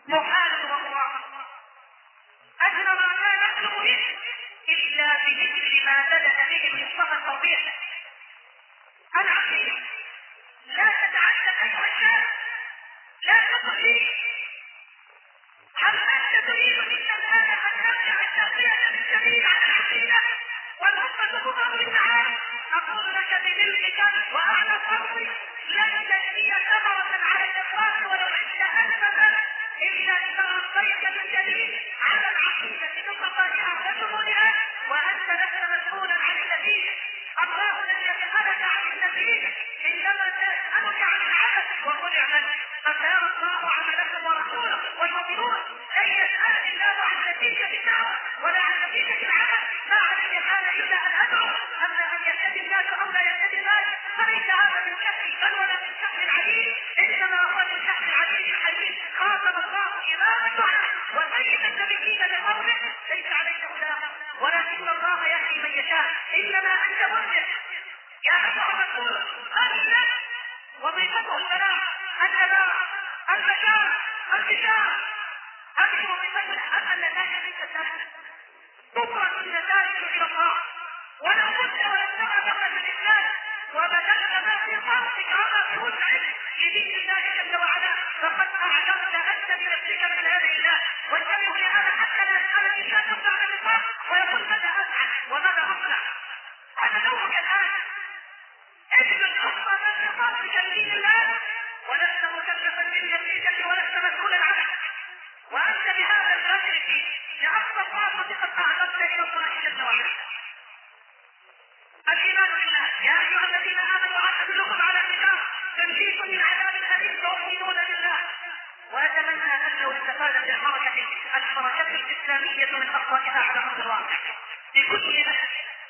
محال والله أن ما لا نطلب به إلا بذكر ما بدأ به المصطفى التوضيح. العقيدة لا تتعلم أيها الناس، لا تقل هل أنت تريد منا الآن أن نرجع التغذية بالسبيل على العقيدة والأمة تضر بالتعالي؟ أقول لك بملكك وأعلى صوتي لن تأتي ثمرة على الإطلاق ولو عشت 1000 سنة إلا إذا ربيت بالجديد على العقيدة بقطعها وشمولها وأنت لست مسؤولا عن النتيجة. الله لم يسألك عن النتيجة إنما سألك عن العمل وقل اعمل فسيرى الله عملكم ورسوله والمؤمنون. لن يسأل الله عن نتيجة الدعوة ولا عن نتيجة العمل. ما علي كان إلا أن أدعو. أما أن يهتدي الناس أو لا يهتدي الناس فليس هذا من كسر بل ولا من كسر العليم، إنما هو من كسر العليم الحديث. خاطب الله إمام الدعاء وسيد النبيين لقوله ليس عليك هداهم ولكن الله يهدي من يشاء إنما أنت مرشد. يا أيها الرسول أرشد وظيفته البلاغ النبأ البشارة البشارة. أبشر بفضل أن النتائج ليست سهلة، تطرق النتائج إلى الله ولا بد ولن ترى دخل الإسلام وبدأت ما في قلبك على في وسعك لدين الله جل وعلا فقد أعجبت أنت بنفسك من هذه الله. وانتبهوا لهذا حتى لا يسأل الإنسان يطلع على النفاق ويقول ماذا أفعل وماذا أصنع. هذا نوعك الآن اجد الأخطى من يقاتلك لدين الله ولست مكلفا بالنتيجة ولست مسؤولا عنه وأنت بهذا الفجر فيه لأقصى الطاقة قد أعجبت إلى الله جل وعلا. الإيمان بالله يا أيها الذين آمنوا أدلكم على الكتاب تنجيكم من عذاب أليم تؤمنون بالله. وأتمنى أن لو استفادت الحركة الإسلامية من أخطائها على أرض الواقع بكل أسف.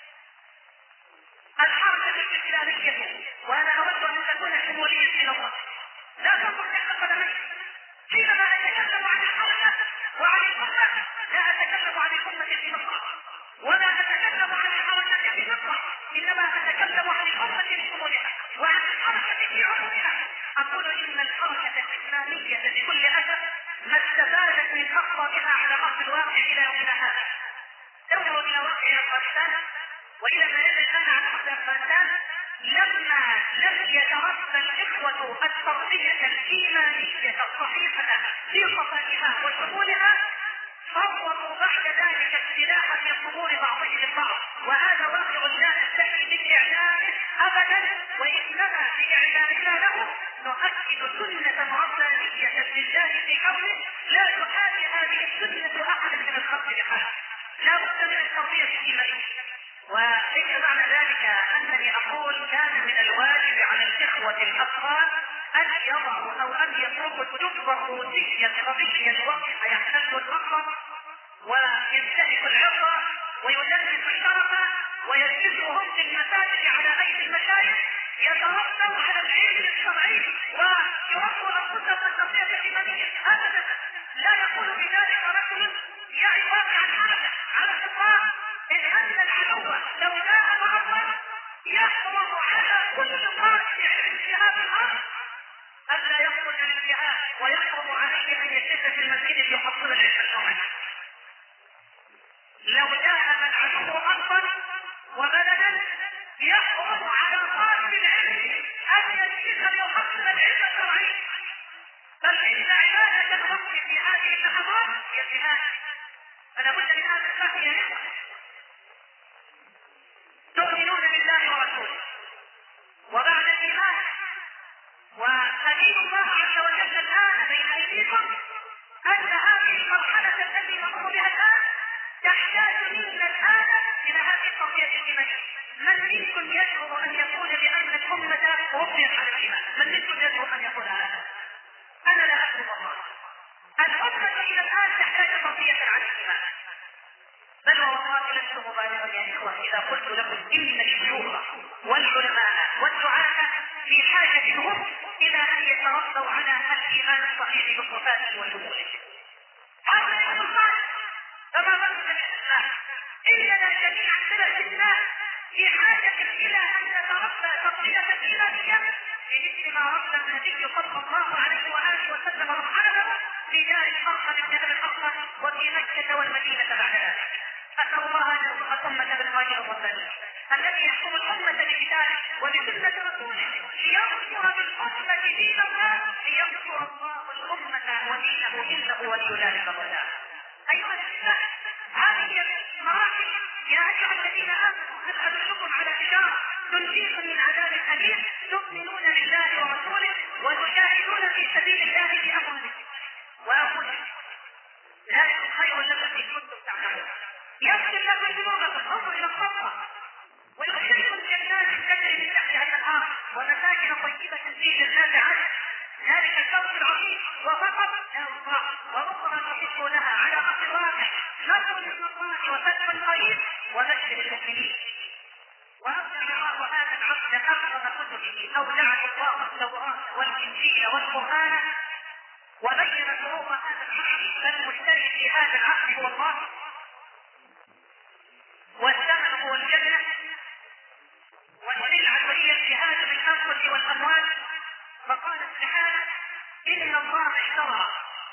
الحركة الإسلامية وأنا أود أن تكون شمولية في نظرك لا تنظر تحت قدميك. حينما أتكلم عن الحركة وعن الأمة لا أتكلم عن الأمة في مصر ولا أتكلم عن الحركة في مصر إنما أتكلم عن الأمة بشمولها وعن الحركة في عمومها. أقول إن الحركة الإسلامية بكل أسف ما استفادت من أخطائها على أرض الواقع إلى يومنا هذا. انظروا إلى واقع أفغانستان وإلى ما يجري الآن عن أرض أفغانستان. لما لم يتربى الإخوة التربية الإيمانية الصحيحة في صفائها وشمولها فوضوا بعد ذلك السلاح في صدور بعضهم البعض وهذا واقع لا نستحي بإعلانه أبدا وإنما بإعلاننا له نؤكد سنة ربانية لله في كونه لا تحاكي هذه السنة أحد من الخلق بحاله. لا بد من التربية الإيمانية. وليس معنى ذلك أنني أقول كان من الواجب على الإخوة الأطفال أن يضعوا أو أن يتركوا الدب الروسي القضية الوقت يحتل الأقرب وينتهك العرض ويدرس الشرف ويجلسهم في المساجد على أيدي المشايخ يتربوا على العلم الشرعي ويربوا أنفسهم التربية الإيمانية. أبدا لا يقول بذلك رجل يعني واقعا على الإطلاق إن أن العدو لو جاء معظم يحرم على كل قائد اجتهاد الأرض ألا يخرج للجهاد ويحرم عليه أن يجلس في المسجد ليحصل العلم الشرعي. لو جاء العدو أرضا وبلدا يحرم على طالب العلم أن يجلس ليحصل العلم الشرعي. بل إن عبادة الحكم في هذه اللحظات هي الجهاد. فلا بد من هذا الفهم يا إخوة. تؤمنون بالله ورسوله وبعد الإيمان وأدين الله عز وجل الآن بين أيديكم أن هذه المرحلة التي نمر بها الآن تحتاج منا الآن إلى هذه التربية الإيمانية. من منكم يشعر أن يقول بأن الأمة ربيت على الإيمان؟ من منكم يشعر أن يقول هذا؟ أنا لا أكذب الله. الأمة إلى الآن تحتاج تربية على الإيمان. بل والله لست مبالغا يا إخوة إذا قلت لكم إن الشيوخ والعلماء والدعاة في حاجة هم إلى أن يتربوا على الإيمان الصحيح بالصفات والشمول. هذا يا الله فما بقي الإسلام إننا جميعا سلة الناس في حاجة إلى أن نتربى تربية إيمانية بمثل ما ربى النبي صلى الله عليه وآله وسلم مرحلته في دار الحرب الأرقم بن أبي الأرقم وفي مكة والمدينة بعد ذلك. أسأل الله أن يرزق الأمة بالخير الرباني الذي يحكم الأمة بكتابه وبسنة رسوله لينصر بالأمة دين الله، لينصر الله الأمة ودينه إنه ولي ذلك الرجاء. أيها الإسلام، هذه المراحل يا أيها الذين آمنوا هل أدلكم على تجارة تنجيكم من عذاب أليم تؤمنون بالله ورسوله وتجاهدون في سبيل الله بأموالكم وأنفسكم، ذلك خير لكم إن كنتم تعلمون. يغفر لكم ذنوبكم، انظر إلى الصدقة، ويدخلكم جنات تجري من تحتها الأنهار ومساكن طيبة في جنات عدن، ذلك الفوز العظيم. وفقط لا الله وأخرى تحبونها على أرض الواقع، نصر من الله وفتح قريب وبشر المؤمنين. وأبدع الله هذا العبد أكرم كتبه، أودعه الله التوراة والإنجيل والقرآن، وبين شروط هذا العقد، فالمشترك في هذا العقد هو الله والثمن هو الجنة، والسلعة هي الجهاد بالأنفس والأموال. فقال سبحانه إن الله اشترى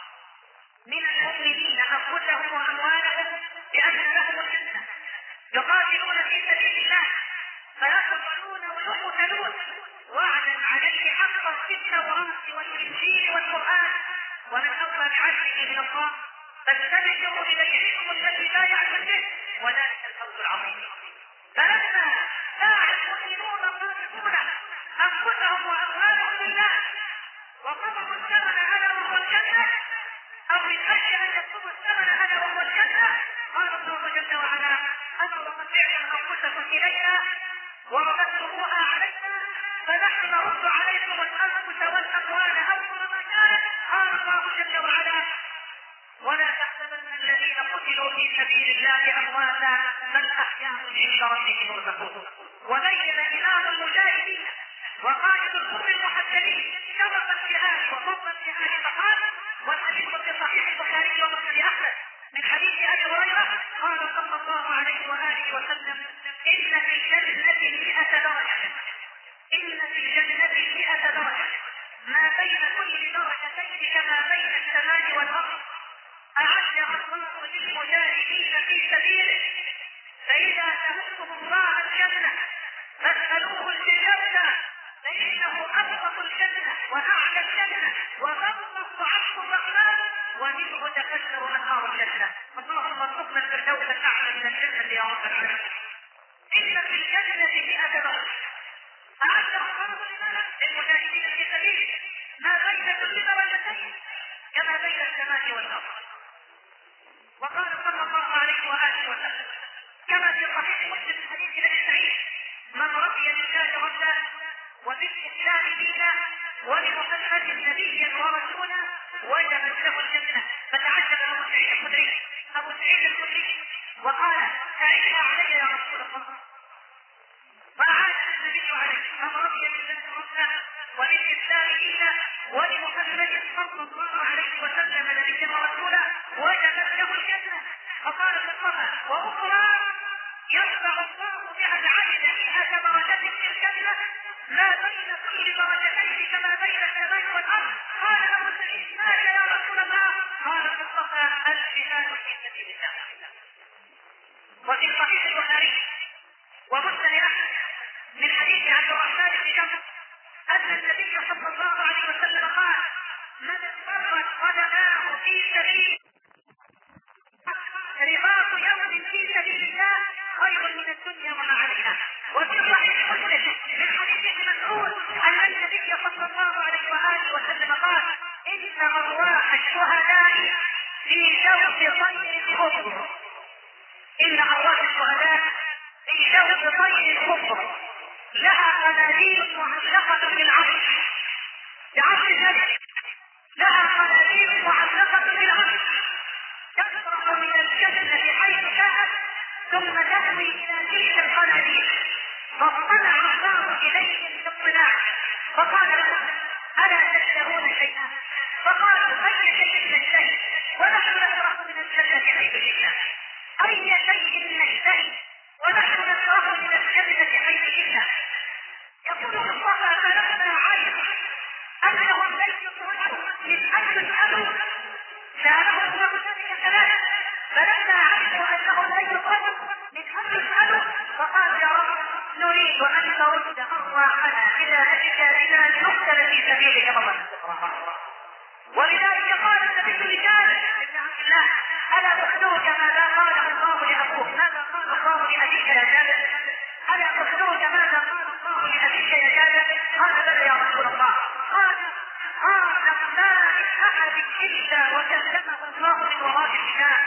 من المؤمنين أنفسهم وأموالهم بأن لهم الجنة يقاتلون في سبيل الله فيقتلون ويقتلون وعدا عليه حقا في التوراة والإنجيل والقرآن، ومن أوفى بعهده من الله فاستبشروا ببيعكم الذي بايعتم به وذلك الفوز العظيم. فلما باع المؤمنون الصادقون أنفسهم وأموالهم لله وقبضوا الثمن ألا وهو الجنة، أو من أجل أن يكتبوا الثمن ألا وهو الجنة، قال الله جل وعلا أنا وقطعتم أنفسكم إلينا ورددتموها علينا فنحن نرد عليكم الأنفس والأموال أول ما كانت. قال الله جل وعلا ولا تحسبن الذين قتلوا في سبيل الله أمواتا بل أحياء عند ربهم يرزقون. وبين إمام المجاهدين وقائد الكفر المحددين شرف الجهاد وفضل الجهاد فقال، والحديث في صحيح البخاري ومسلم أحمد من حديث أبي هريرة قال صلى الله عليه وآله وسلم إن في الجنة 100 درجة، إن في الجنة 100 درجة ما بين كل درجتين كما بين السماء والأرض أعدها الله للمجاهدين في سبيله، فإذا سألتم الله الجنة فاسألوه الجنة فإنه أبسط الجنة وأعلى الجنة وغلظ عرش الرحمن ومنه تفجر أنهار الجنة. اللهم ارزقنا الفردوس الأعلى من الجنة يا رب العالمين. إن في الجنة 100 درجة أعدها الله للمجاهدين في سبيله ما بين كل درجتين كما بين السماء والأرض. وقال صلى الله عليه وآله وسلم كما في صحيح مسلم حديث ابي سعيد من رضي بالله ربا وبالإسلام دينا وبمحمد نبيا ورسولا وجبت له الجنة. فتعجب أبو سعيد الخدري وقال أعيشها علي يا رسول الله، فأعاد النبي عليه من رضي بالله ربا وبالإسلام دينا وبمحمد صلى الله عليه وسلم نبيا ورسولا وجبت له الجنة. فقال في الصلاة وأخرى يرفع الله بها العبد فيها درجات في الجنة ما بين كل درجتين كما بين السماء والأرض. قال أبو سعيد ماذا يا رسول الله؟ قال في الصلاة الجهاد في سبيل الله. وفي صحيح البخاري ومسلم أحمد من حديث عبد الرحمن بن جابر أن النبي صلى الله عليه وسلم قال من فرت قدماه في سبيل رباط يوم في سبيل الله خير من الدنيا وما عليها. وفي صحيح مسلم من حديث ابن مسعود أن النبي صلى الله عليه وآله وسلم قال إن أرواح الشهداء في جوف طير خضر، إن أرواح الشهداء في جوف طير خضر لها قناديل معلقة بالعرش بعرش النبي، لها قناديل معلقة بالعرش تطرح من الجنة حيث شاءت ثم تهوي إلى تلك القناديل. فاطلع الله إليهم باطلاع فقال لهم ألا تشتهون شيئا؟ فقالوا أي شيء نشتهي ونحن نفرح من الجنة حيث شئنا. أي شيء نشتهي ونحن نفرح من الجنة حيث شئنا. يقول مصطفى فلما علم أنهم ليسوا من أجل الأمر سأله الله ذلك كذلك، فلما علموا أنه لا يقدم من أمر يسأله فقال يا رب نريد أن ترد أرواحنا إلى أجسادنا لنقتل في سبيلك مرة أخرى. ولذلك قال النبي لجابر بن عبد الله ألا تخبرك ماذا قاله الله لأبوك؟ ماذا قال الله لأبيك يا جابر؟ ألا تخبرك ماذا قال الله لأبيك يا جابر؟ قال بلى يا رسول الله. قال ما من أحد إلا وكلمه الله من وراء الحجاب،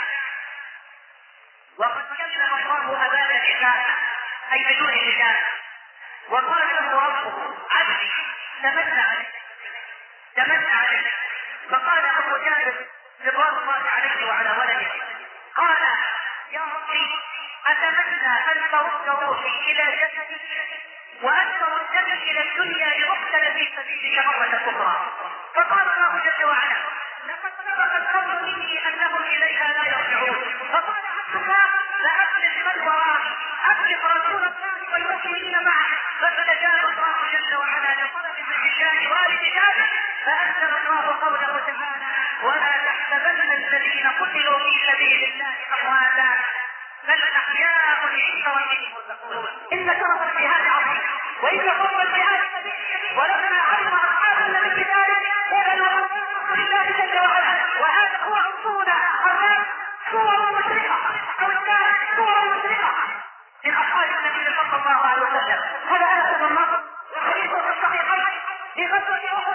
وقد كلم الله أباك الحجاب أي بدون حجاب، وقال له ربه عبدي تمنى عليه. فقال أبو جابر رضوان الله عليه وعلى ولده قال يا ربي أتمنى أن ترد روحي إلى جسدي وأن تردني إلى الدنيا لأقتل في سبيلك مرة أخرى. فقال الله جل وعلا لقد سبق القول مني أنهم إليها لا يرجعون. فقال عبدك لأبلغ من ورائي، أبلغ رسول الله والمؤمنين معه. فاستجاب الله جل وعلا لطلب الرجال والد جابر فأنزل الله قوله تعالى ولا تحسبن الذين قتلوا في سبيل الله أمواتا بل أحياء عند ربهم يرزقون. إن شرف الجهاد عظيم وإن فضل الجهاد كبير، ولما علم أصحاب النبي ذلك قالوا رسول الله جل وعلا وهذا هو عنصرنا الرب صور مشرقة أو الثاني صور مشرقة من أصحاب النبي صلى الله عليه وسلم. هذا أنس بن نضر وحديثه في الصحيحين في غزوة أحد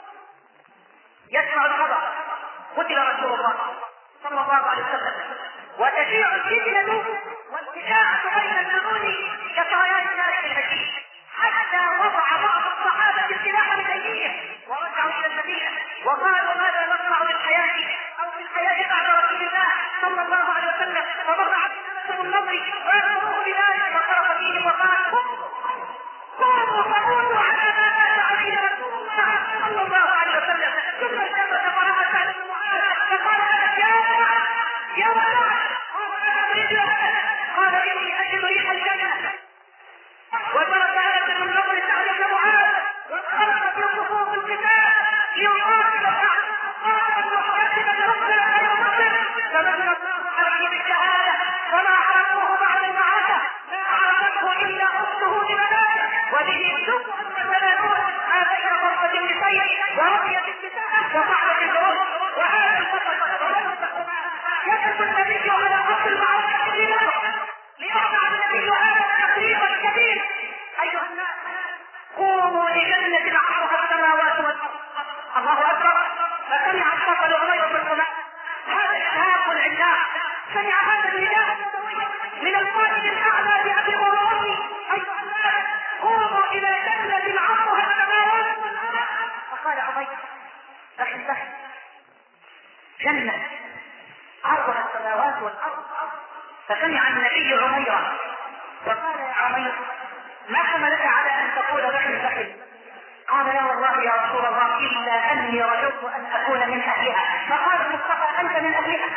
يسمع الخبر قتل رسول الله صلى الله عليه وسلم وتشيع الفتنة والفجاعة بين الجنود كطغيان ذلك الهشيم، حتى وضع بعض الصحابة السلاح من أيديهم ورجعوا إلى المدينة وقالوا ماذا نصنع بالحياة أو بالحياة بعد رسول الله صلى الله عليه وسلم. فمر عليه النضر وأمره بذلك وصرف فيهم وقال قوموا فقولوا على ما مات عليه رسول الله صلى الله عليه وسلم. ثم التفت فرأى سعد بن معاذ فقال يا معاذ قال إني أجد ريح الجنة. وترك أنس بن نضر سعد بن معاذ وخرج في صفوف القتال ليقاتل سعد قائما محتسبا ربنا خير مسلم. فمن الله عليه بالشهادة فما عرفه بعد المعركة ما عرفته إلا أخته لبناته وبه سوء وثلاثون ما بين فرقة النسيء ورمية النساء وصعبة الجروح. وهذا الفصل يجب النبي على أصل المعركة ليضع النبي هذا التقريب الكبير. أيها الناس قوموا لجنة عرضها السماوات والأرض. الله أكبر. فسمع الفصل غير بالسماء هذا الشهاب والعلام، سمع هذا النداء من القائد الأعلى بأبي وأمي أيها الناس قوموا إلى جنة عرضها السماوات والأرض. فقال عبيد بخل جنة عرضها السماوات والأرض. فسمع النبي عميرا وقال يا عمير ما حملك على أن تقول بخل؟ قال لا والله يا رسول الله إلا أني رجوت أن أكون من أهلها. فقال المصطفى أنت من أهلها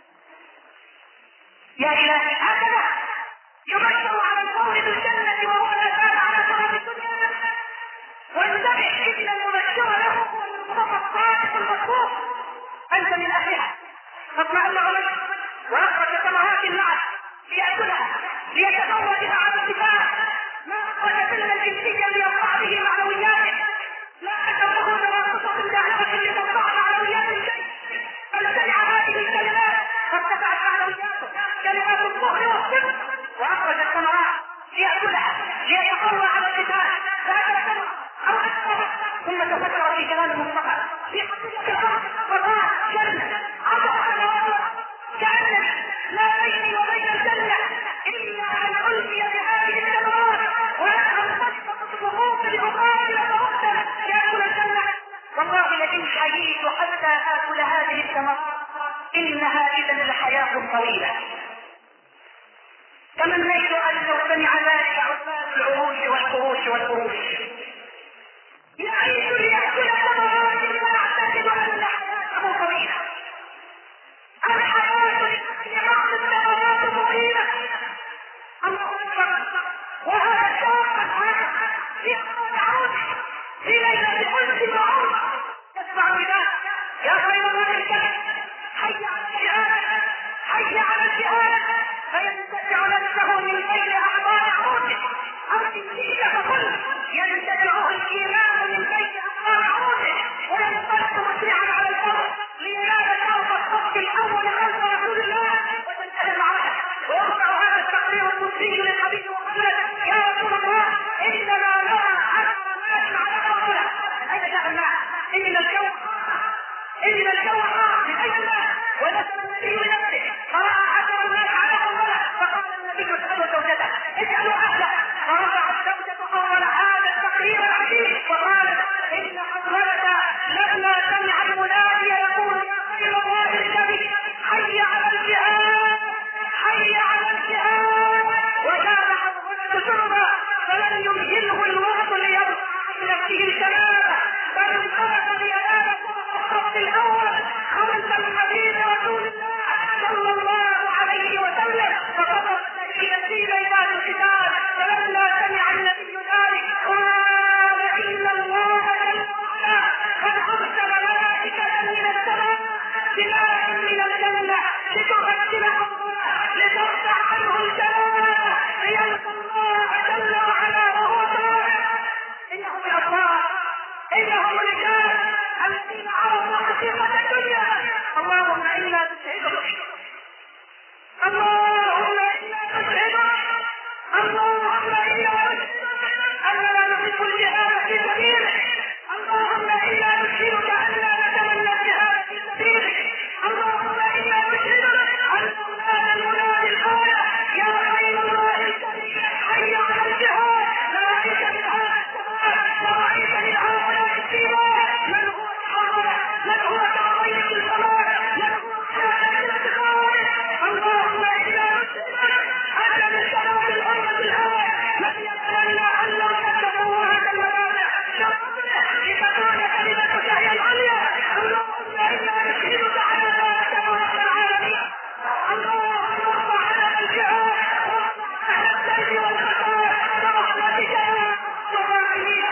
يا إلهي. هكذا يبشر على القول بالجنة وهو لا زال على شرف الدنيا وانتبه إن المبشر له هو المصطفى الصادق المصدوق أنت من أهلها. فاطمأن عمير وأخرج ثمرات النعم ليأكلها ليتزوج مع الاتفاق ما أخرج سلم الجنسية ليرفع به معنوياته لا أتبه نواقصة داعمة لترفع معنويات الشيء. فسمع هذه الكلمات فارتفعت معنوياته كلمات الظهر والصدق وأخرج الثمرات ليأكلها ليتقوى على القتال فأكل ثمرة أو أكثر ثم تفكر في كلام المصطفى في حقيقة الأرض فقال جنة عرضها السماوات كأن لا بيني وبين الجنة إلا أن ألقي بهذه الثمرات وأن أنطلق الظهور لأقاتل فأقتل لأكل الجنة. والله لئن حييت حتى آكل هذه الثمرات إنها إذا لحياة طويلة. تمنيت أن لو سمع ذلك عباد العروش والفروش يعيش ليأكل ثمرات ويعتقد أن حياته طويلة. الحياة لأكل الثمرات طويلة. الله أكبر. وهذا الشوق يأكل عود في ليلة الأنس معروف يسمع بذلك يا خير من الكلم يعجل قبضها لترفع عنه الجلالة ليلقى الله جل وعلا وهو طائع. إنهم الأبطال، إنهم الرجال الذين عرفوا حقيقة الدنيا. اللهم إنا نشهدك، اللهم إنا نشهدك، اللهم إنا نشهدك أننا نحب الجهاد في سبيلك، اللهم إنا نشهدك أننا نتمنى الجهاد في سبيلك، اللهم إنا نشهدك أنه لا ننادي الآية يا خير الله الكريم حي على الجهاد. لا رأيت للآية لا رأيت للآية السيرة من هو الحاضر، من هو تعطيك الصلاة، من هو حاضر الاتقاء. اللهم إنا نشهدك أن من شراب الأرض الآية من يتمنى أن لو تتبوها كالمبادئ لتكون كلمتك هي العليا. اللهم إنا نشهدك على ذلك رب العالمين. اللهم ارفع عنا الجهاد وارفع عنا السيف والخطايا برحمتك يا ارحم الراحمين.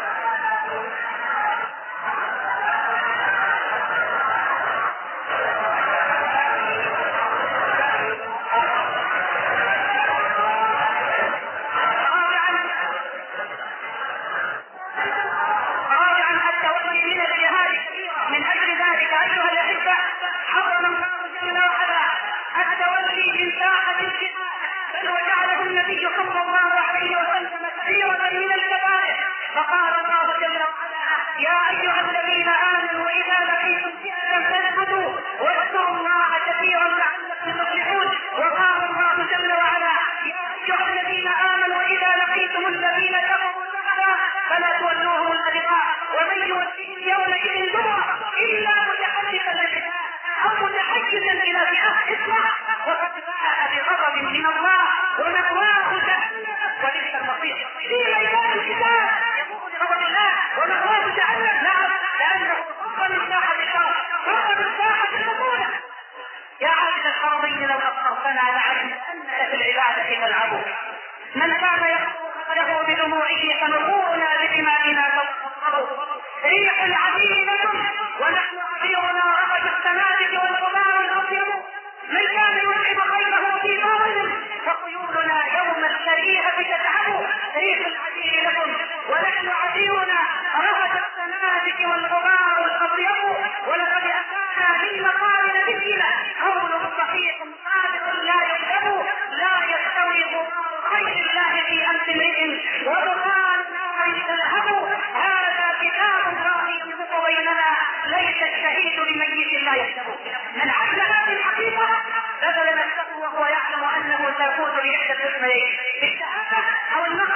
رابعا التولي من الجهاد من اجل ذلك ايها الاحبه حرم الله جل وعلا التولي من ساحه الجهاد، بل وجعله النبي صلى الله عليه وسلم كبيرا من الكبائر. فقال الله جل وعلا يا ايها الذين امنوا اذا لقيتم فئه فاثبتوا واذكروا الله كثيرا لعلكم تفلحون. وقال الله جل وعلا يا ايها الذين امنوا اذا لقيتم الذين كفروا فلا تولوهم الادبار ومن يولهم يومئذ دبره الا متحدثا للقتال او متحيزا الى فئه اسمع وقد باء بغضب من الله ومأواه جهنم وبئس المصير. في ميدان القتال يموت بغضب الله ومأواه جهنم. نعم، لانه خرج من ساحه الارض، خرج من ساحه البطوله. يا عابد الحرمين لو ابصرتنا لعلمت انك في العباده تلعب. من كان له بدموعه فنقونا بدمائنا فوقفه. ريح عديدة ونحن عبيرنا رغد السنادق والغبار الأطيب. من كان يلعب خيله في باطل فخيولنا يوم الشريعة تتعب. ريح عديدة ونحن عبيرنا رغد السنادق والغبار الأطيب. ولقد أتانا في مقام نبينا قول صحيح صادق لا يكذب. لا يستوي غبار خير الله في أنف امرئ ودخان نار تلهب. هذا كتاب الله ينطق بيننا ليس الشهيد لميت لا يكذب. من عمل هذه الحقيقة بذل نفسه وهو يعلم أنه سيفوز بإحدى الحسنيين بالشهادة أو النصر.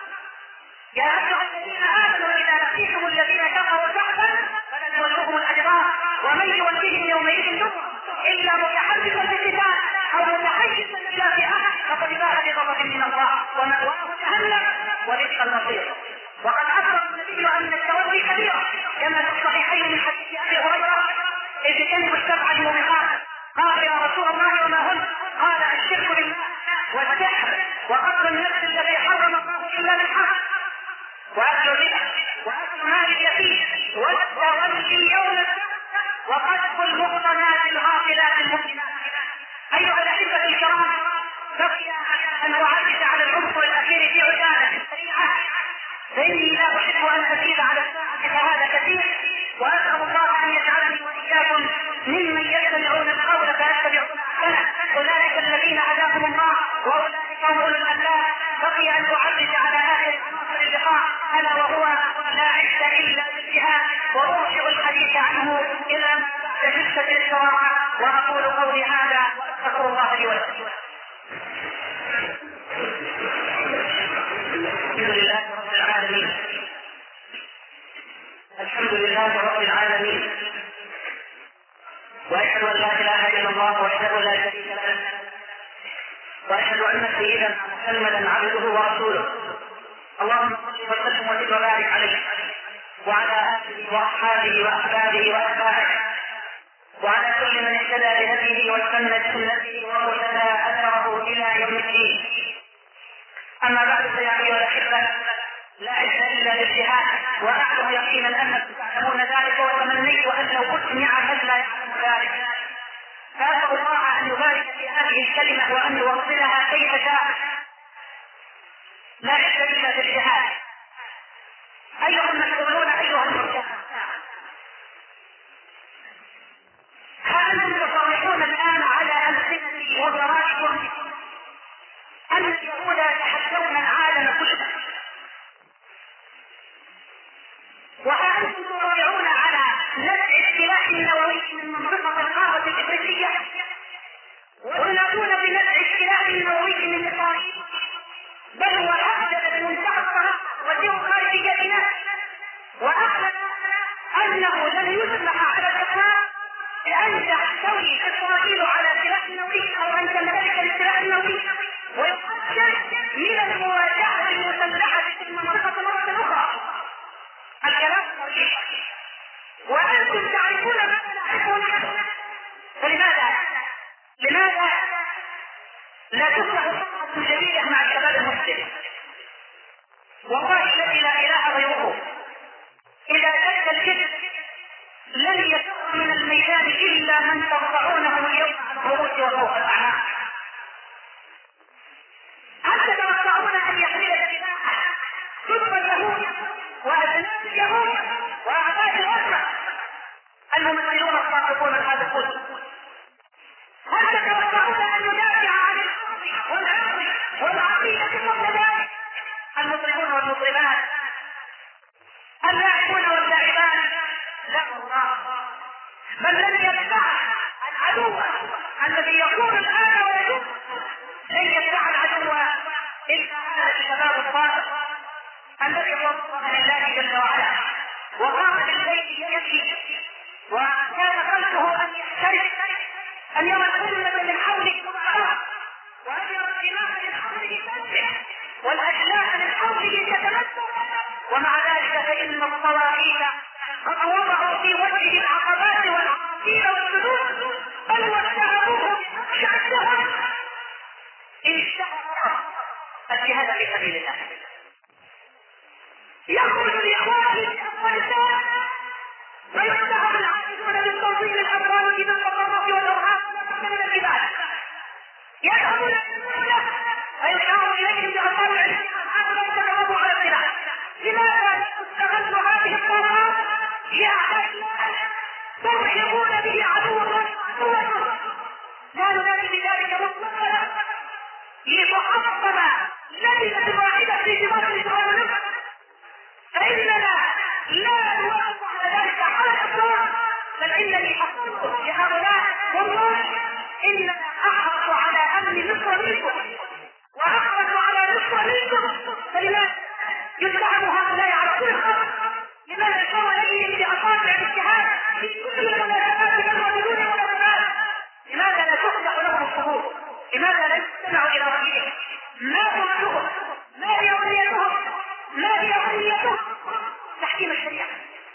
يا أيها الذين آمنوا إذا لقيتم الذين كفروا زحفا فلا تولوهم الأدبار ومن يولهم يومئذ دبره إلا متحدثا للقتال أو متحيزا إلى فئة فقد باء بغضب من الله ومأواه جهنم وبئس المصير. وقد أخبر النبي أن التولي كبيرة كما في الصحيحين من حديث أبي هريرة إذ كانوا السبع الموبقات. قال يا رسول الله وما هن؟ قال الشرك بالله والسحر وقتل النفس الذي حرم الله إلا بالحق وأكل الربا وأكل مال اليتيم والتولي يوم وقذف المحصنات الغافلات المؤمنات. أيها الأحبة الكرام، بقي أن أعرج على العنصر الأخير في عجالة سريعة فإني لا أحب أن أزيد على الساعة فهذا كثير. وأسأل الله أن يجعلني وإياكم ممن يستمعون القول فيتبعون أحسنه. أولئك الذين هداهم الله وأولئك هم أولو الألباب. بقي أن أعرج على آخر عناصر اللقاء ألا وهو لا عز إلا بالجهاد وأرجع الحديث عنه إلى ما بعد جثة الاستراحة. وأقول قولي هذا وأستغفر الله لي ولكم. الحمد لله رب العالمين، الحمد لله رب العالمين، وأشهد أن لا إله إلا الله وحده لا شريك له، وأشهد أن سيدنا محمدا عبده ورسوله. اللهم صل وسلم وبارك عليه وعلى آله وأصحابه وأحبابه وأتباعه وعلى كل من اهتدى بهديه واستنى بسنته وارتدى أثره إلى يوم الدين. أما بعد فيا أيها الأحبة، لا عز إلا بالجهاد، وأعلم يقينا أنكم تعلمون ذلك وتمنيت أن لو كنت معا من لا يعلم ذلك. فأسأل الله أن يبارك في هذه الكلمة وأن يوصلها كيف شاء، لا عز إلا بالجهاد. أيها المسؤولون، أيها المرجعون، هل أنتم تصرحون الآن على ألسنة وزرائكم أن اليهود يتحدون العالم كله؟ وهل أنتم تصرحون على نزع السلاح النووي من منطقة القارة الإفريقية وتنادون بنزع السلاح النووي من إسرائيل؟ بل هو أحدث بمنتهى الصراحة وسير خارجيتنا، وأعلن أنه لن يسمح على الإطلاق بأن تحتوي إسرائيل على سلاح نووي أو أن تمتلك السلاح النووي، ويقدر من المواجهة المسلحة في المنطقة مرة أخرى. الكلام صحيح، وأنتم تعرفون ما نعرفون. فلماذا لا تصلح صفحة جديدة مع الشباب المسلم؟ والله الذي لا إله غيره إذا شد الجد لن يفر من الميدان إلا من ترفعونه اليوم على الرؤوس وفوق الأعناق. هل تتوقعون أن يحمل السلاح ضد اليهود وأبناء اليهود وأعداء الأسرة الممثلون الصادقون الحاذقون؟ هل تتوقعون أن يدافع عن الأرض والأرض والعقيدة والمبادئ المطربون والمطربات اللاعبون واللاعبات؟ لا والله، بل لن يدفع العدو الذي يقول الآن ويقول لن يدفع العدو إلا هذا الشباب الصادق الذي هو لله جل وعلا وقام بالبيت يبكي وكان قلبه أن يحترق، أن يرى الأمة من حوله تضعف، وأن يرى الدماء من حوله تنزح والأجلاء من حوله تتمثل، ومع ذلك فإن الصواعيد قد وضعوا في وجهه العقبات والعقيل والسدود، بل واتهموه بأبشع التهم إن اشتهر الجهاد في سبيل الله. يخرج الإخوان في أفغانستان ويتهم العائدون من تنظيم الأموال من التطرف والإرهاب من العباد، يذهبون الى ويشار اليهم باصابع هؤلاء تدربوا على السلاح. لماذا تستغل هذه الطاقات لاعداء الله ترهبون به عدو الله وعدوكم؟ لا ننادي بذلك مطلقا لتحطم لجنه واحده في دماغ الاسلام، فاننا لا نوافق على ذلك على الاطلاق، بل انني اقول لهؤلاء والله اننا احرص على امن مصر منكم واحرص على مصر منكم. فلماذا يتهم هؤلاء على كل خط؟ لماذا صار اليهم باصابع الاجتهاد في كل المناسبات والمولود والمناسبات؟ لماذا لا تفتح لهم الصدور؟ لماذا لا يستمعوا الى رايهم؟ ما قولهم؟ ما هي امنيتهم؟ ما هي امنيتهم؟ تحكيم الشريعه.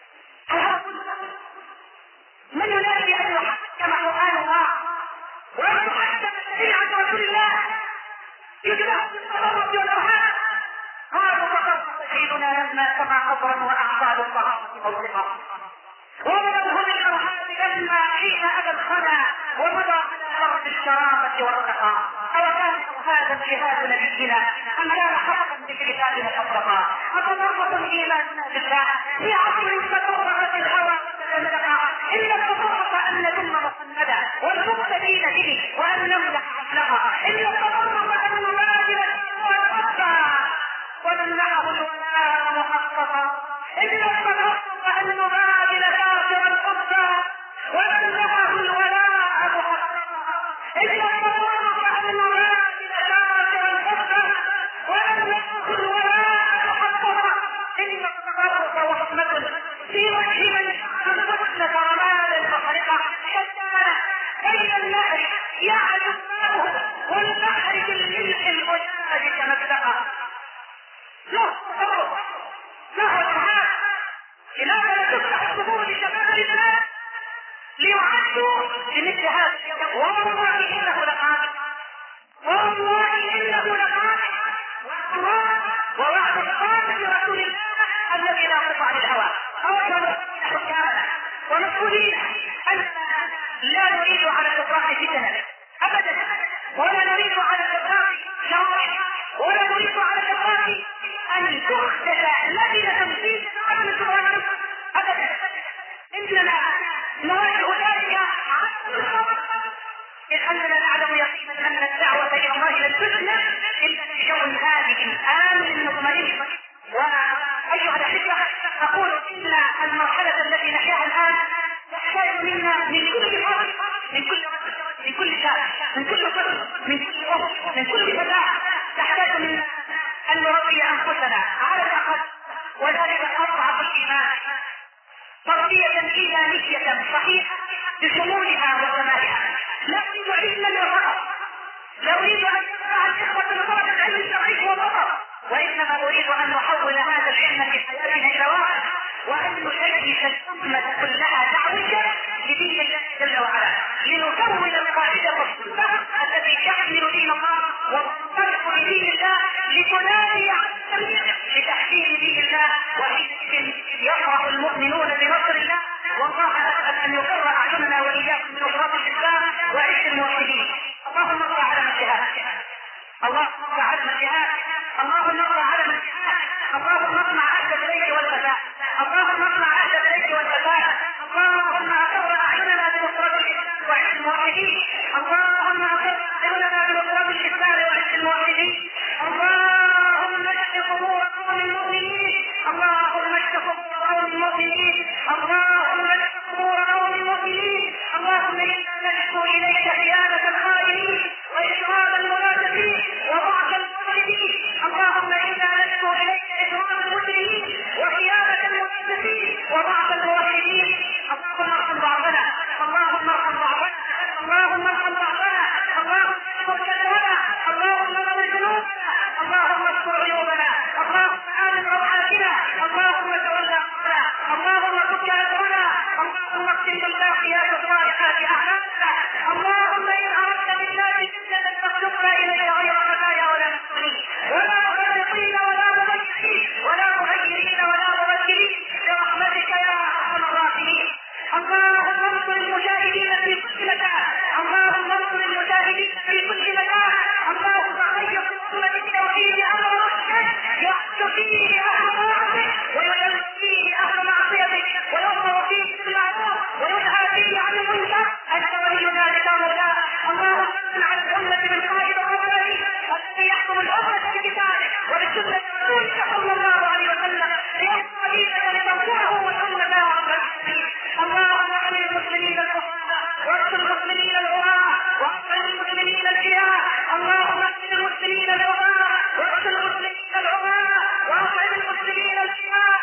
من ينادي ان يحكم قرآن الله وأن يحكم شريعة رسول الله يجمع بالتضرب والإرهاب؟ قالوا فقط سيدنا لما سمع قبرا وأعطاه الصحابة موثقا، وضربه بالإرهاب لما حين أبى الخنا ومضى على أرض الشرافة والرقى. أو كان هذا جهاد نبينا أم كان حقا بالكتاب مشرقا؟ أتضرب الإيمان بالله في عصر تطرقت الهوى وتتملقا؟ إن التطرق أن نذم محمدا والمقتدين به وأن نمدح عقلها، إن التطرق أن نواجه والقصة ونمنعه الولاء محققا، إن التطرق أن نواجه كافر القصة ونمنعه الولاء محققا، إن التطرق أن نواجه كافر القصة ونمنعه الولاء محققا، إن التطرق وحكمة في وجه من الحسن كرمال المخرقة حتى بين النهر يعلم ماءه والبحر بالملح المجاج كمبدأ. لا تطرق، لا إرهاب. لماذا لا تفتح الصدور لشباب الإسلام ليعدوا بمثل هذا اليوم؟ والله إنه لقادر، والله إنه لقادر، ووعد الصادق لرسول الله الذي لا يقطع عن الهوى. أولا حكامنا ومسؤولين أننا لا نريد على الإطلاق فتنة أبدا، ولا نريد على الإطلاق شرائع، ولا نريد على الإطلاق أن تخدش لجنة في عالم الصغير أبدا. إننا نواجه ذلك إذ أننا نعلم يقينا أن الدعوة إلى الله لن تسلم إلا في جو هادئ آمن مطمئن. وأيها الأحبة، أقول إن المرحلة التي نحياها الآن تحتاج منا من كل فرد، من كل رجل، من كل شاب، من كل طفل، من كل أم، من كل فتاة، تحتاج منا أن نربي أنفسنا على الأقل، وذلك أضعف الإيمان، تربية إيمانية صحيحة بشمولها وكمالها. لا أريد علما وفقط، لا أريد أن يقطع الإخوة بطلب العلم الشرعي والوطن، وإنما أريد أن نحول هذا العلم في حياتنا إلى واقع، وأن نشجع الأمة كلها دعوة لدين الله جل وعلا، لنكون القاعدة الصلبة التي تحمل دين الله وتنطلق بدين الله لتنادي على الجميع لتحكيم دين الله، وحينئذ يفرح المؤمنون بنصر الله. والله أسأل أن يقر أعيننا وإياكم من أشراط الإسلام وعز الموحدين. اللهم ارضى على من جهاد، اللهم ارضى على من جهاد، اللهم ارضى على من جهاد، اللهم اصنع عهد البيت والفتاة، اللهم اصنع عهد البيت والفتاة، اللهم اقر أعيننا بنصرة الإسلام وعز الموحدين، اللهم اقر أعيننا بنصرة الإسلام وعز الموحدين، اللهم اشف صدور قوم المؤمنين، اللهم اشف صدور قوم المؤمنين، اللهم اشف صدور قوم المؤمنين، اللهم إنا نشكو إليك خيانة الخائنين وإشرار المنافقين وضعف المفسدين، اللهم إنا نشكو إليك إشرار المجرمين وخيانة المنافقين وضعف الموحدين، اللهم ارحم بعضنا، اللهم ارحم بعضنا، اللهم ارحم بعضنا، اللهم اشكر جلدنا، اللهم اغفر ذنوبنا، اللهم استر عيوبنا، اللهم آمن روعاتنا، اللهم تولى امرنا، اللهم فك أسرنا، اللهم اختم بالباقيات الصالحات أعمالنا، اللهم إن أردت بالله فتنة فاخلقنا إليك غير خزايا ولا مفتونين ولا مفرطين ولا مضيعين ولا مغيرين ولا مبدلين برحمتك يا أرحم الراحمين. اللهم انصر المجاهدين في كل مكان، اللهم انصر المجاهدين في كل مكان، اللهم غير أمة التوحيد أمر رشد يحج فيه أهل طاعتك ويذل فيه أهل معصيتك ويؤمر فيه بالمعروف وينهى فيه عن المنكر، أنت ولي ذلك مولانا. اللهم صل على الأمة بالقائد الرباني الذي يحكم الأمة بكتابك وبسنة رسولك صلى الله عليه وسلم ليحكم دينك لتنصره والأمة يا رب العالمين. اللهم احمي المسلمين الكفار وارحم المسلمين العراة واحفظ المسلمين الحياة، اللهم احفظ المسلمين العراة وارحم المسلمين العراة واحفظ المسلمين الحياة،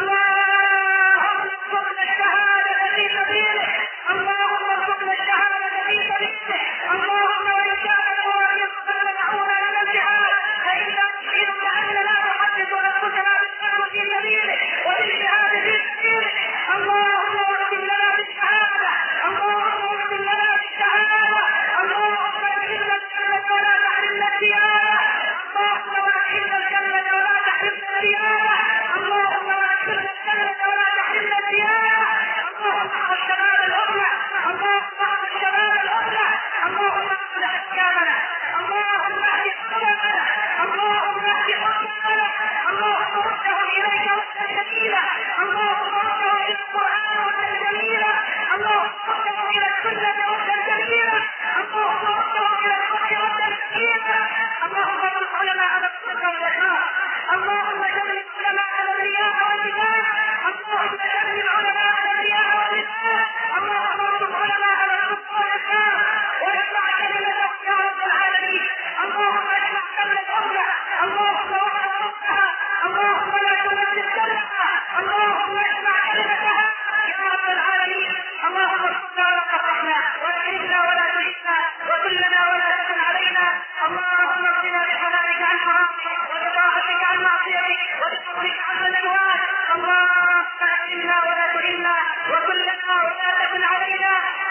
اللهم ارزقنا الشهادة في سبيلك، اللهم ارزقنا الشهادة في سبيلك، اللهم وإن كان الموالي فمنعونا من الجهاد فإنا نشهدك أننا نحدث أنفسنا بالقدر في سبيلك وبالجهاد في سبيلك، اللهم اغفر لنا بالشهادة، اللهم اغفر لنا بالشهادة، اللهم ادخلنا الجنة ولا تحرمنا الزيادة، اللهم ادخلنا الجنة ولا تحرمنا الزيادة، اللهم ادخلنا الجنة ولا تحرمنا الزيادة، اللهم احفظ شباب الأمة، اللهم احفظ شباب الأمة، اللهم اصلح أحكامنا، اللهم اهد قلوبنا، اللهم اهد قلوبنا، اللهم ردهم إليك ردا جميلا، اللهم ردهم إلى القرآن ردا جميلا، اللهم ردهم إلى السنة ردا جميلا، اللهم ردهم إلى الحق ردا جميلا، اللهم ارزق علماءنا الصدق والإخلاص، اللهم جنب علماءنا الرياء والنفاق، اللهم جنب علماءنا الرياء والنفاق، اللهم ارزق علماءنا الصدق والإخلاص واجمع كلمتهم يا رب العالمين، اللهم اجمع كلمة الأمة، اللهم وحد صفها، اللهم لا تمثل كلمتها، اللهم اجمع كلمتها يا رب العالمين، اللهم ارزقنا ولا تفرحنا واكرمنا ولا تهنا وكلنا ولا تكن علينا، اللهم اغفنا بحلالك عن حرامك وبطاعتك عن معصيتك وبفضلك عن الأموال، اللهم اكرمنا ولا تهنا وكلنا ولا تكن علينا،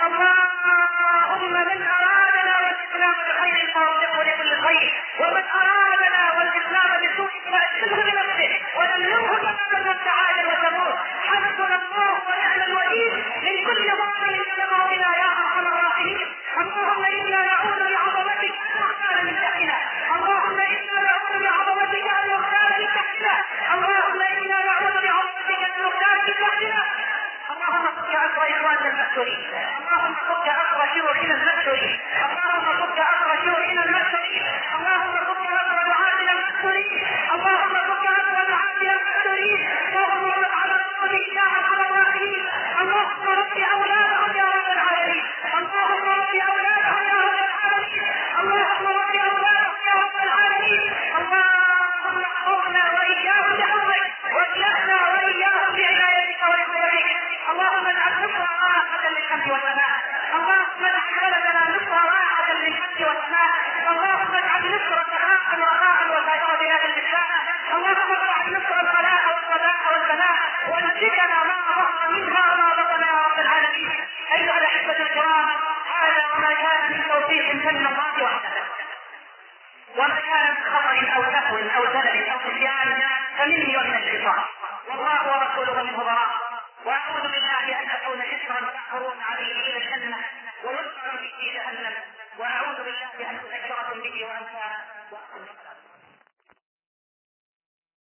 اللهم من أرادنا والإسلام بخير فوفقه لكل خير، ومن أرادنا والإسلام بسوء فأشغله بنفسه ودمره كما تعالى وتموت، حسبنا الله ونعم الوكيل من كل باطل يدمر بنا يا أرحم الراحمين، اللهم إنا نعوذ بعظمتك رب اولادهم يا رب العالمين، اللهم رب اولادهم يا رب العالمين، اللهم احفظنا واياهم بحفظك، واجعلنا واياهم بعنايتك ورحمتك، اللهم اجعل مصر راحة للحمد والثناء، اللهم اجعل بلدنا مصر راحة للحمد والثناء، اللهم اجعل مصر سخاء رخاء وسائر بلاد الاسلام، اللهم اجعل مصر الغلاء والصلاح والبناء، وانجدنا ما ظهر منها وما بطن يا رب العالمين. ايها الاحبة الكرام، هذا وما كان من توفيق من الله وحده، وما كان من خطأ او سهو او زلل او نسيان فمني ومن الشيطان، والله ورسوله منه براء. واعوذ بالله ان اكون شكرا تأمرون عليه الى الجنه ويذكر به في جهنم، واعوذ بالله ان اذكركم به وانت